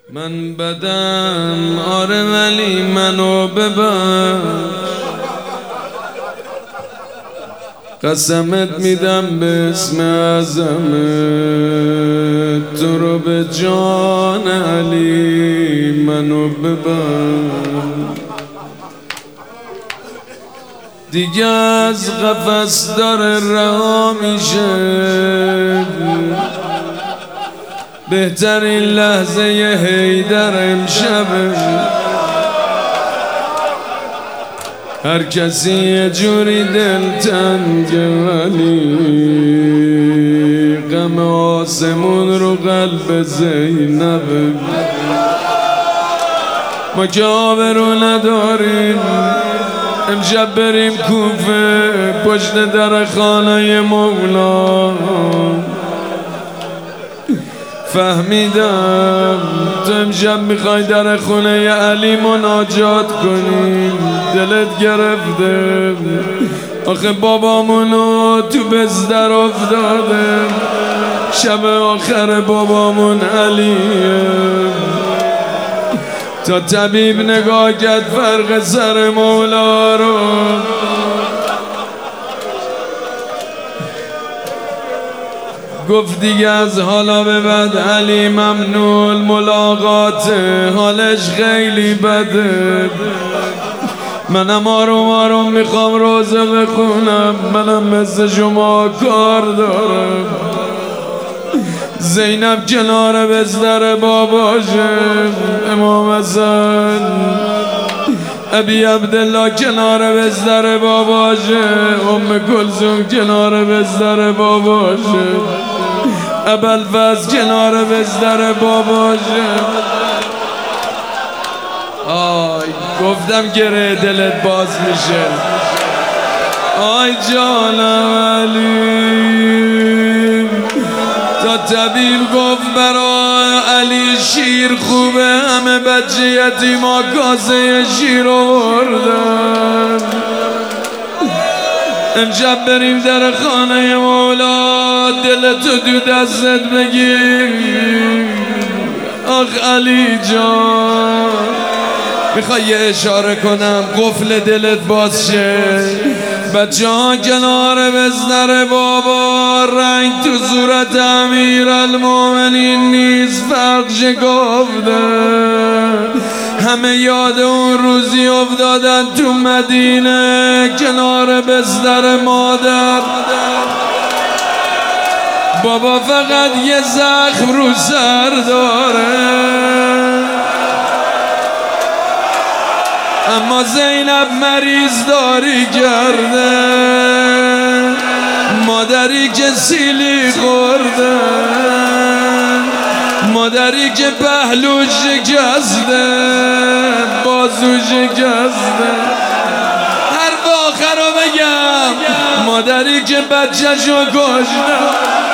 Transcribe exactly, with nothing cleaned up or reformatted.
من بدم آره ولی منو ببخش، قسمت میدم به اسم عظمت، تو رو به جان علی منو ببخش. دیگه از قفس داره رها میشه، بهترین لحظه حیدر امشبه. هر کسی یه جوری دلتنگه ولی غم آسمون رو قلب زینبه. ما که آبرو نداریم امشب بریم کوفه، پشت در خانه مولا. فهمیدم تو امشب میخوای در خونه علی مناجات کنیم، دلت گرفته آخه بابامونو تو بزدر افتاده، شب آخر بابامون علیه. تا طبیب نگاه کرد فرق سر مولا رو، گفت دیگه از حالا به بعد علی ممنوع ملاقاته، حالش خیلی بده. منم آروم آروم میخوام روزه بخونم، منم مثل شما کار دارم. زینب کنار بستر باباشه، امام حسن ابی عبدالله کنار بستر باباشه، ام کلثوم کنار بستر باباشه، ابوالفضل کنار بستر باباشه. آی گفتم گره دلت باز میشه. آی جانم علی، تا طبیب گفت برای علی شیر خوبه، همه بچه یتیما کاسه شیر آوردن. امشب بریم در خانه مولا، دلتو تو دستت بگیر. آخ علی جان، میخوای یه اشاره کنم قفل دلت باز شه. بچه ها کنار بستر بابا، رنگ تو صورت امیر المومنین نیست فرق شکافته. همه یاد اون روزی افتادن تو مدینه کنار بستر مادر. بابا فقط یه زخم رو سر داره، اما زینب مریض داری کرده، مادری که سیلی خورده، مادری که پهلو شکسته، بازو شکسته. حرف آخر رو بگم، مادری که بچه شو کشته.